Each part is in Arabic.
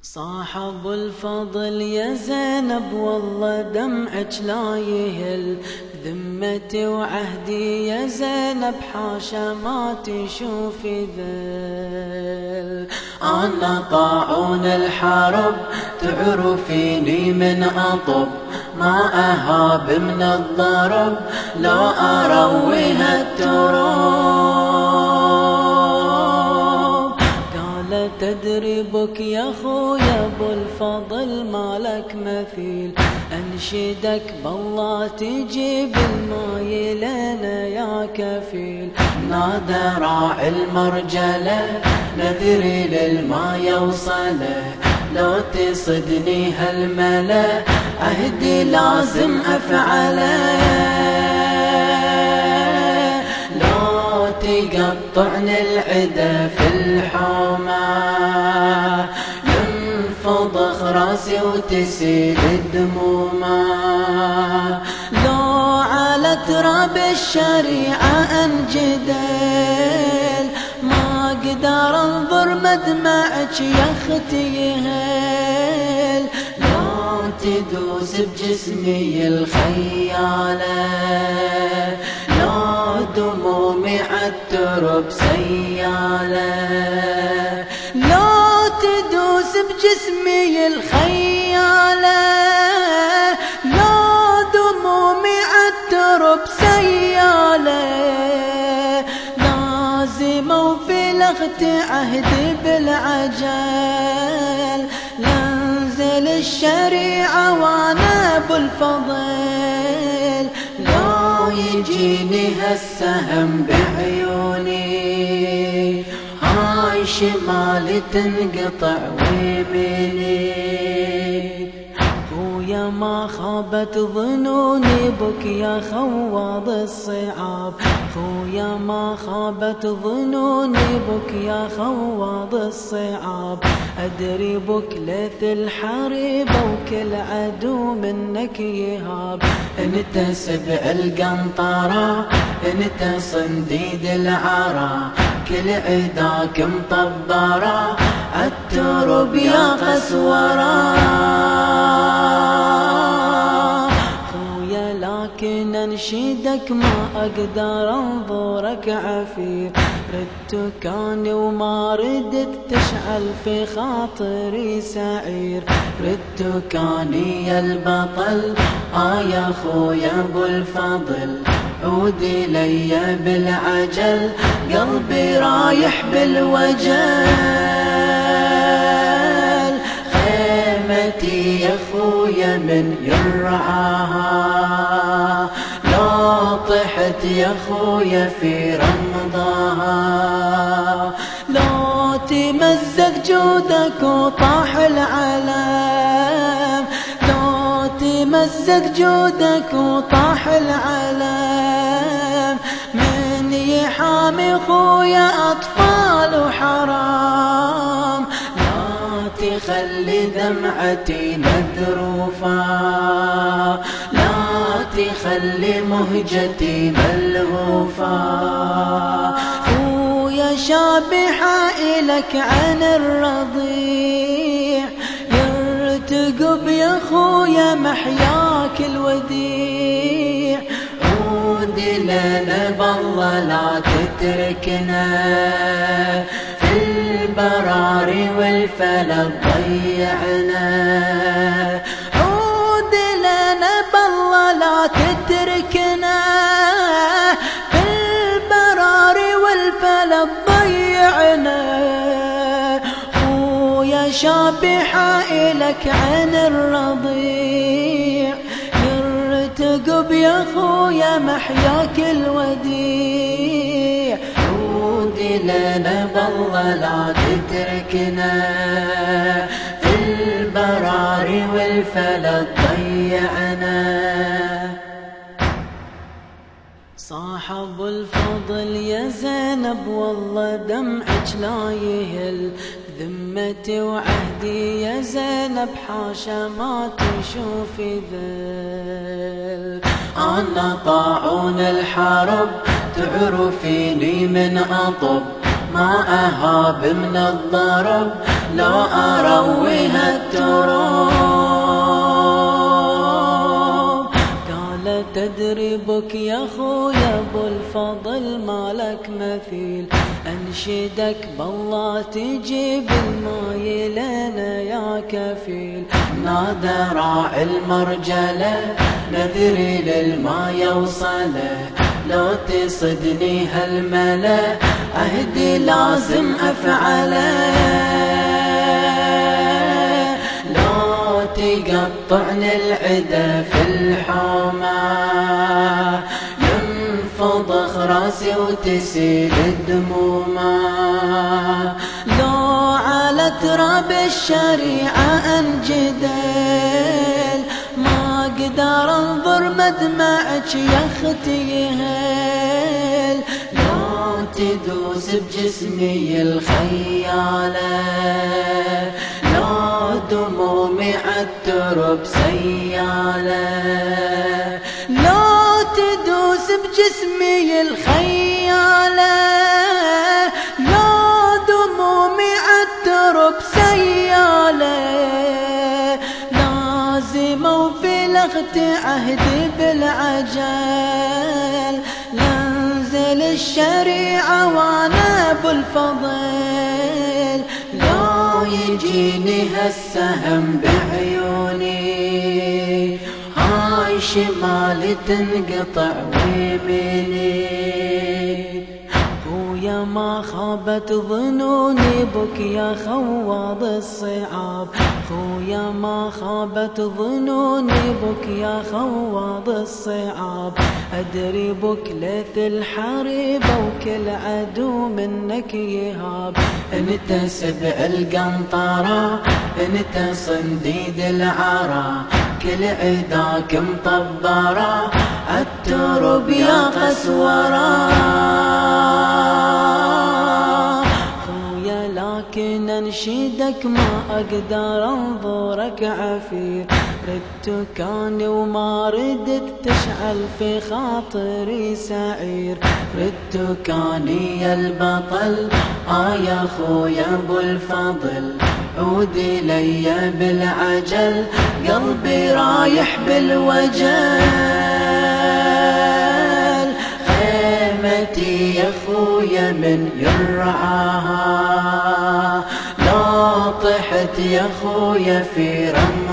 صاحب الفضل يا زينب والله دمعك لا يهل، ذمتي وعهدي يا زينب حاشا ما تشوفي ذل. أنا طاعون الحرب تعرفيني من أطب، ما أهاب من الضرب لو أرويها التراب. قال تدري بك يا خويا ابو الفضل مالك مثيل، انشدك بالله تجيب الماي لنا يا كفيل. نادى راعي المرجله نذري للما يوصله، لو تصدني هالملا عهدي لازم افعله. لو تقطعني العدا في الحومه ينفضخ راسي وتسيل الدمومه. لو على تراب الشريعه انجدل ما اقدر انظر مدمعك يا اختي يهل. لو تدوس بجسمي الخياله، لو دمومي عالترب سياله. لو تدوس بجسمي الخياله، لو دمومي عالترب سياله. لازموا في لغت عهدي بالعجل، لانزل الشريعه وانا ابو الفضل. لو يجيني هالسهم بعيوني هاي شمالي تنقطع ويميني. خويا ما خابت ظنوني بك يا خوض الصعاب، خويا ما خابت ظنوني بك يا خوض الصعاب. أدري بك ليث الحريبة وكل عدو منك يهاب. انت سبع القنطرة انت صنديد العرا، كل عداك مطبرة عالترب يا قسورة. خويا لكن انشدك ما اقدر انظرك عفير، ردت كاني وما ردت تشعل في خاطري سعير. ردت كاني يا البطل يا خويا ابو الفضل، عودي لي بالعجل قلبي رايح بالوجل. خيمتي يا خويا من يرعاها، لو طحت يا خويا في رمضاها. لو تمزق جودك وطاح العلم، لو تمزق جودك وطاح العلم. من يحامي خويا اطفال وحرام، لا تخلي دمعتي مذروفه، لا تخلي مهجتي ملهوفه. خويا شابحه الك عن الرضيع، يرتقب يا خويا محياك الوديع. عود لنا بالله لا تتركنا، في البراري والفلك ضيعنا. عود لنا بالله لا تتركنا، في البراري والفلك ضيعنا. خويا شابحه الك عن الرضيع، يرتقب يا خويا محياك الوديع. عود لنا بالله لا تتركنا، في البراري والفلك ضيعنا. صاحب الفضل يا زينب والله دمعك لا يهل، ذمتي وعهدي يا زينب حاشا ما تشوفي ذل. أنا طاعون الحرب تعرفيني من أطب، ما أهاب من الضرب لو أرويها أنشدك بالله تجيب الماي لنا يا كفيل. نادى راعي المرجلة نذري للما يوصله، لو تصدني هالملا عهدي لازم أفعله، لو تقطعني العدا في الحومة ينفضخ راسي وتسيل الدمومة، لو على تراب الشريعة أنجدل ما أقدر أنظر مدمعك يا أختي يهل، لو تدوس بجسمي الخيالة لو دمومي عالترب سيالة، لو تدوس بجسمي الخيالة لو دمومي عالترب سيالة، لازم وفي لغتي عهدي بالعجل، لانزل الشريعة وانا بالفضل، لو يجيني هالسهم بعيوني هاي شمالي تنقطع ويميني، خويا ما خابت ظنوني بك يا خوض الصعاب، خويا ما خابت ظنوني بك يا خوض الصعاب، أدري بك ليث الحريبة وكل عدو منك يهاب، انت سبع القنطرة انت صنديد العرا، كل عداك مطبرة عالترب يا قسورة، خويا لكن انشدك ما اقدر انظرك عفير، ردت كاني وما ردت تشعل في خاطري سعير، ردت كاني يا البطل يا خويا ابو الفضل، عودي لي بالعجل قلبي رايح بالوجل، خيمتي يا خويا من يرعاها، لو طحت يا خويا في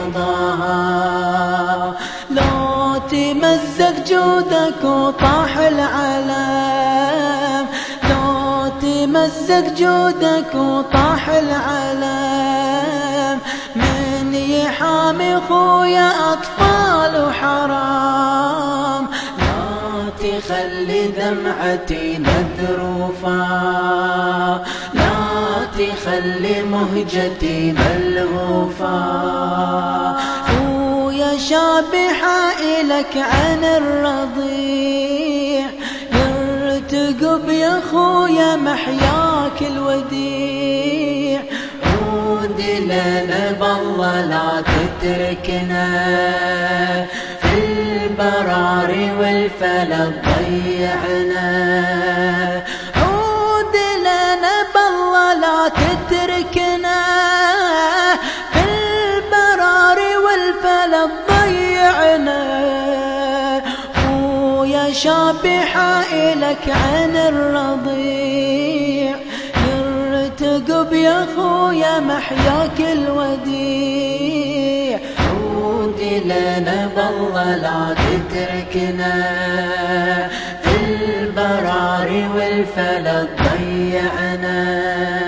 رمضاها، لو تمزق جودك وطاح العلم، لو تمزق جودك وطاح العلم، من يحامي خويا أطفال وحرام، لا تخلي دمعتي مذروفة، لا تخلي مهجتي ملهوفة، خويا شابحة إلك عن الرضيع، يرتقب يا خويا محياك الوديع، عود لنا بالله لا تتركنا في البراري والفلك ضيعنا، عود لنا بالله لا تتركنا في البراري والفلك ضيعنا، خويا شابحة إلك عن الرضيع، يرتقب يا خويا محياك الوديع، عود لنا بالله لا تتركنا في البراري والفلك ضيعنا.